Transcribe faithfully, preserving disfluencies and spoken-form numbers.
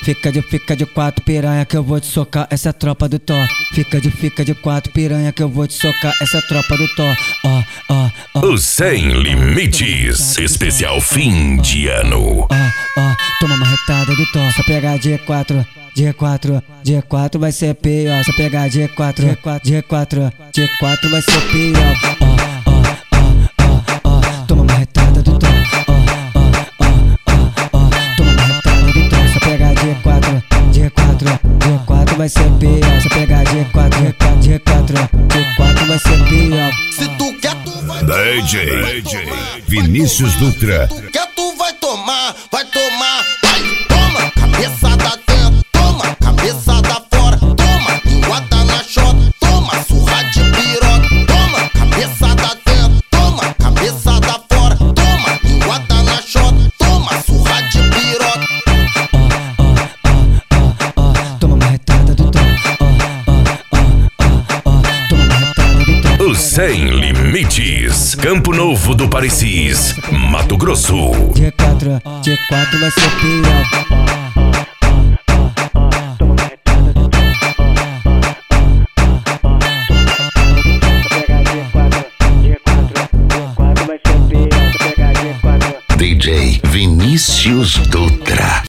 Fica de, fica de quatro piranha que eu vou te socar, essa é a tropa do Thor. Fica de, fica de quatro piranha que eu vou te socar, essa é a tropa do Thor. Ó, ó, ó. O Sem Limites, especial fim de ano. Ó, ó, toma uma retada do Thor. Só pegar G quatro, G quatro, G quatro vai ser pior. Só pegar G quatro, G quatro, G quatro, G quatro vai ser pior. Ó, ó, ó, ó, ó, toma uma retada do Thor. Ó, ó, ó, ó, ó, toma uma retada do Thor. Só pegar G quatro, G quatro, G quatro vai ser pior. Só pegar G quatro, G quatro, G quatro, G quatro vai ser pior. Se tu quer, tu vai D J, D J Vinícius Dutra. tu quer, tu vai tomar, vai tomar, vai, toma, cabeçada dentro, toma, cabeçada fora, toma, linguada na chota, toma, surra de piroca, toma, cabeçada dentro, toma, cabeçada fora, toma, linguada na chota, toma, surra de piroca. Ó, ó, ó, ó, ó, toma uma retada do Thor. Ó, ó, ó, ó, ó, toma uma retada do Thor. O Sem Limites, Campo Novo do Parecis, Mato Grosso. G quatro, G quatro vai ser pior. D J Vinícius Dutra.